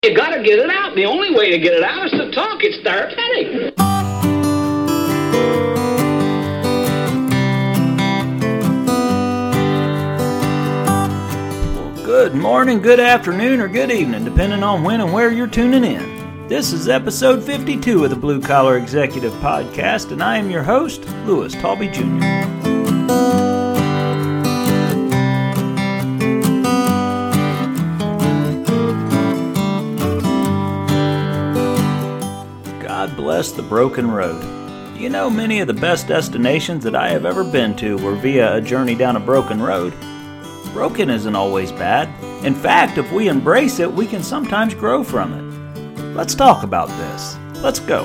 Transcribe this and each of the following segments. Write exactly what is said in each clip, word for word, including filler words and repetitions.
You gotta get it out. The only way to get it out is to talk. It's therapeutic. Well, good morning, good afternoon, or good evening, depending on when and where you're tuning in. This is episode fifty-two of the Blue Collar Executive Podcast, and I am your host, Louis Talby Junior God bless the broken road. You know, many of the best destinations that I have ever been to were via a journey down a broken road. Broken isn't always bad. In fact, if we embrace it, we can sometimes grow from it. Let's talk about this. Let's go.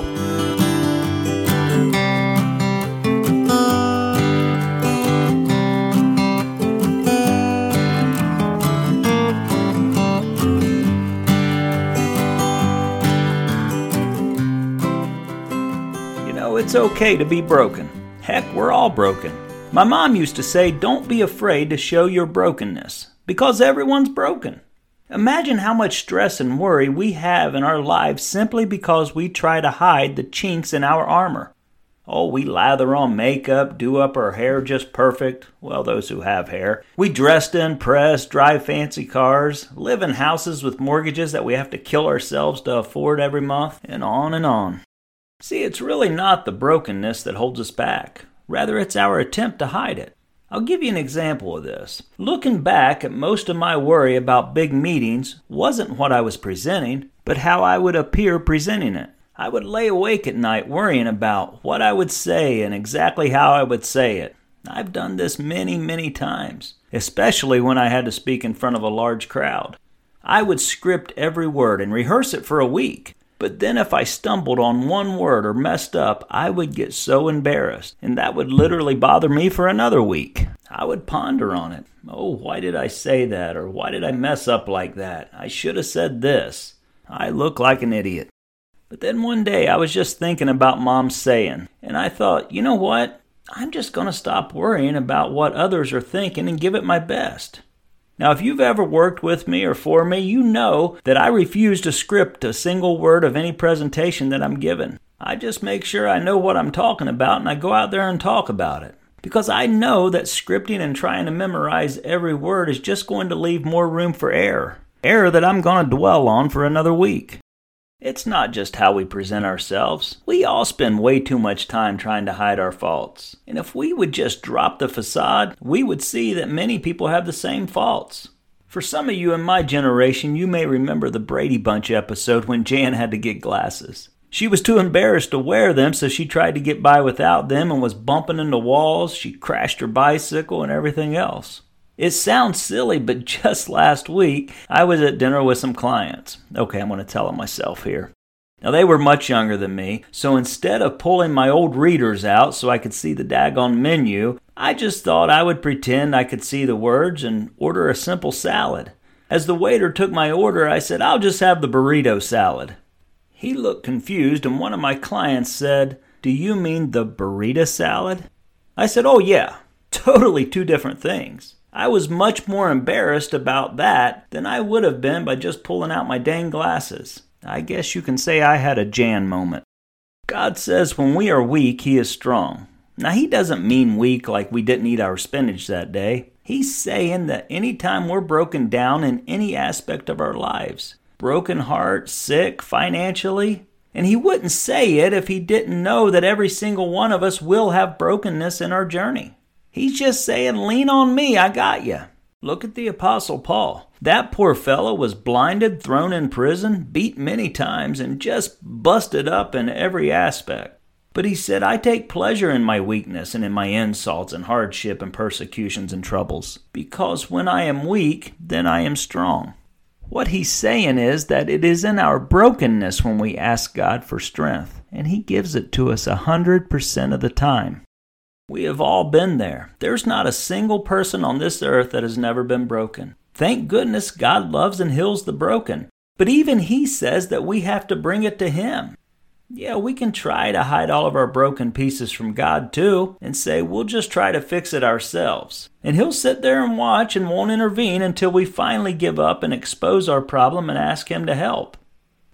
It's okay to be broken. Heck, we're all broken. My mom used to say, don't be afraid to show your brokenness, because everyone's broken. Imagine how much stress and worry we have in our lives simply because we try to hide the chinks in our armor. Oh, we lather on makeup, do up our hair just perfect. Well, those who have hair. We dress to impress, drive fancy cars, live in houses with mortgages that we have to kill ourselves to afford every month, and on and on. See, it's really not the brokenness that holds us back. Rather, it's our attempt to hide it. I'll give you an example of this. Looking back at most of my worry about big meetings wasn't what I was presenting, but how I would appear presenting it. I would lay awake at night worrying about what I would say and exactly how I would say it. I've done this many, many times, especially when I had to speak in front of a large crowd. I would script every word and rehearse it for a week. But then if I stumbled on one word or messed up, I would get so embarrassed, and that would literally bother me for another week. I would ponder on it. Oh, why did I say that? Or why did I mess up like that? I should have said this. I look like an idiot. But then one day I was just thinking about Mom's saying, and I thought, you know what? I'm just going to stop worrying about what others are thinking and give it my best. Now, if you've ever worked with me or for me, you know that I refuse to script a single word of any presentation that I'm given. I just make sure I know what I'm talking about and I go out there and talk about it. Because I know that scripting and trying to memorize every word is just going to leave more room for error. Error that I'm going to dwell on for another week. It's not just how we present ourselves. We all spend way too much time trying to hide our faults. And if we would just drop the facade, we would see that many people have the same faults. For some of you in my generation, you may remember the Brady Bunch episode when Jan had to get glasses. She was too embarrassed to wear them, so she tried to get by without them and was bumping into walls. She crashed her bicycle and everything else. It sounds silly, but just last week, I was at dinner with some clients. Okay, I'm going to tell them myself here. Now, they were much younger than me, so instead of pulling my old readers out so I could see the daggone menu, I just thought I would pretend I could see the words and order a simple salad. As the waiter took my order, I said, I'll just have the burrito salad. He looked confused, and one of my clients said, do you mean the burrito salad? I said, oh yeah, totally two different things. I was much more embarrassed about that than I would have been by just pulling out my dang glasses. I guess you can say I had a Jan moment. God says when we are weak, He is strong. Now, He doesn't mean weak like we didn't eat our spinach that day. He's saying that anytime we're broken down in any aspect of our lives, broken heart, sick, financially, and He wouldn't say it if He didn't know that every single one of us will have brokenness in our journey. He's just saying, lean on me, I got you. Look at the Apostle Paul. That poor fellow was blinded, thrown in prison, beat many times, and just busted up in every aspect. But he said, I take pleasure in my weakness and in my insults and hardship and persecutions and troubles, because when I am weak, then I am strong. What he's saying is that it is in our brokenness when we ask God for strength, and He gives it to us a hundred percent of the time. We have all been there. There's not a single person on this earth that has never been broken. Thank goodness God loves and heals the broken. But even He says that we have to bring it to Him. Yeah, we can try to hide all of our broken pieces from God too and say we'll just try to fix it ourselves. And He'll sit there and watch and won't intervene until we finally give up and expose our problem and ask Him to help.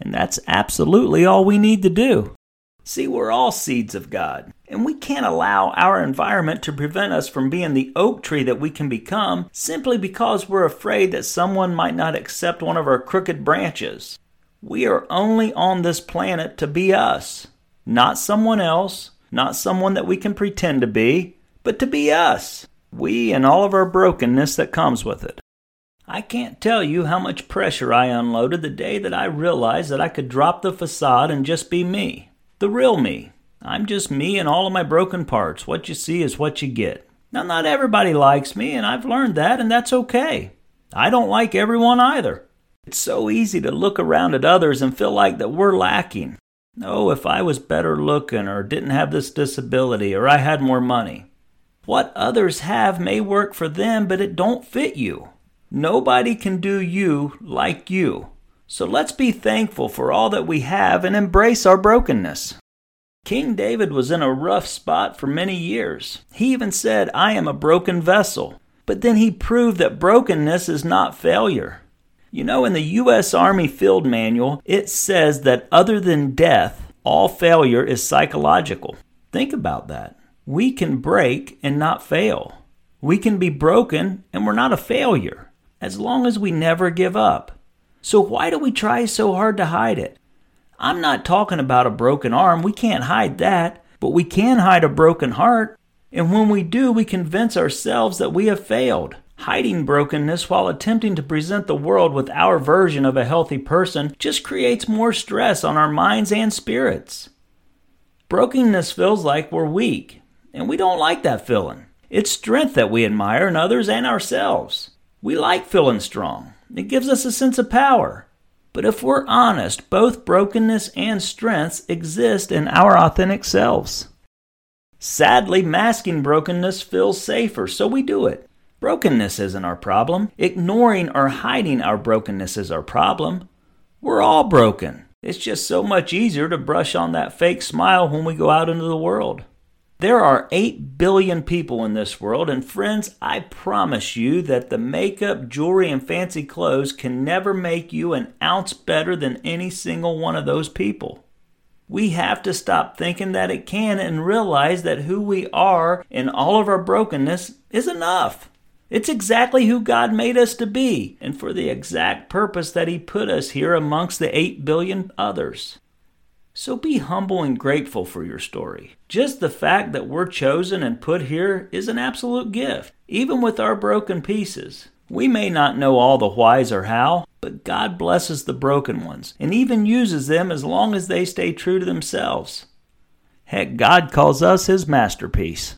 And that's absolutely all we need to do. See, we're all seeds of God, and we can't allow our environment to prevent us from being the oak tree that we can become simply because we're afraid that someone might not accept one of our crooked branches. We are only on this planet to be us, not someone else, not someone that we can pretend to be, but to be us, we and all of our brokenness that comes with it. I can't tell you how much pressure I unloaded the day that I realized that I could drop the facade and just be me. The real me. I'm just me and all of my broken parts. What you see is what you get. Now, not everybody likes me, and I've learned that, and that's okay. I don't like everyone either. It's so easy to look around at others and feel like that we're lacking. Oh, if I was better looking, or didn't have this disability, or I had more money. What others have may work for them, but it don't fit you. Nobody can do you like you. So let's be thankful for all that we have and embrace our brokenness. King David was in a rough spot for many years. He even said, I am a broken vessel. But then he proved that brokenness is not failure. You know, in the U S Army Field Manual, it says that other than death, all failure is psychological. Think about that. We can break and not fail. We can be broken and we're not a failure, as long as we never give up. So why do we try so hard to hide it? I'm not talking about a broken arm. We can't hide that, but we can hide a broken heart. And when we do, we convince ourselves that we have failed. Hiding brokenness while attempting to present the world with our version of a healthy person just creates more stress on our minds and spirits. Brokenness feels like we're weak, and we don't like that feeling. It's strength that we admire in others and ourselves. We like feeling strong. It gives us a sense of power. But if we're honest, both brokenness and strengths exist in our authentic selves. Sadly, masking brokenness feels safer, so we do it. Brokenness isn't our problem. Ignoring or hiding our brokenness is our problem. We're all broken. It's just so much easier to brush on that fake smile when we go out into the world. There are eight billion people in this world, and friends, I promise you that the makeup, jewelry, and fancy clothes can never make you an ounce better than any single one of those people. We have to stop thinking that it can and realize that who we are in all of our brokenness is enough. It's exactly who God made us to be, and for the exact purpose that He put us here amongst the eight billion others. So be humble and grateful for your story. Just the fact that we're chosen and put here is an absolute gift, even with our broken pieces. We may not know all the whys or how, but God blesses the broken ones and even uses them as long as they stay true to themselves. Heck, God calls us His masterpiece.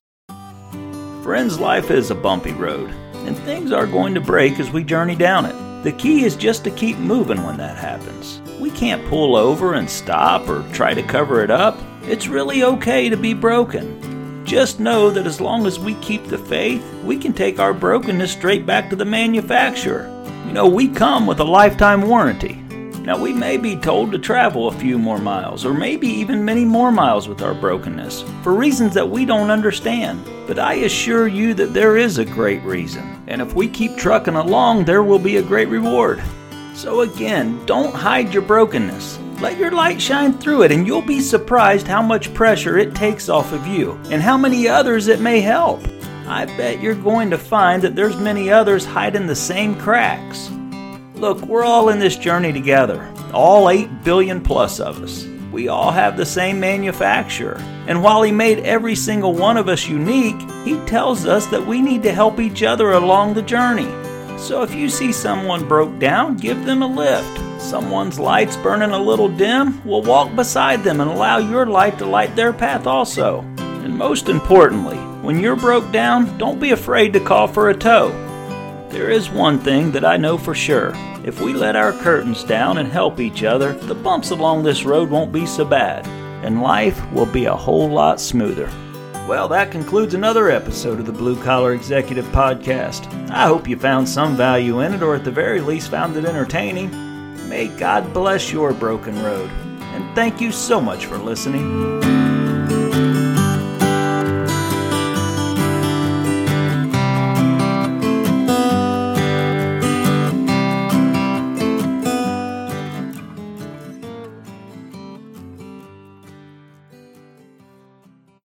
Friends, life is a bumpy road, and things are going to break as we journey down it. The key is just to keep moving when that happens. We can't pull over and stop or try to cover it up. It's really okay to be broken. Just know that as long as we keep the faith, we can take our brokenness straight back to the manufacturer. You know, we come with a lifetime warranty. Now, we may be told to travel a few more miles, or maybe even many more miles with our brokenness, for reasons that we don't understand. But I assure you that there is a great reason, and if we keep trucking along, there will be a great reward. So again, don't hide your brokenness. Let your light shine through it, and you'll be surprised how much pressure it takes off of you, and how many others it may help. I bet you're going to find that there's many others hiding the same cracks. Look, we're all in this journey together, all eight billion plus of us. We all have the same manufacturer, and while He made every single one of us unique, He tells us that we need to help each other along the journey. So if you see someone broke down, give them a lift. Someone's light's burning a little dim, well, walk beside them and allow your light to light their path also. And most importantly, when you're broke down, don't be afraid to call for a tow. There is one thing that I know for sure. If we let our curtains down and help each other, the bumps along this road won't be so bad, and life will be a whole lot smoother. Well, that concludes another episode of the Blue Collar Executive Podcast. I hope you found some value in it, or at the very least found it entertaining. May God bless your broken road, and thank you so much for listening.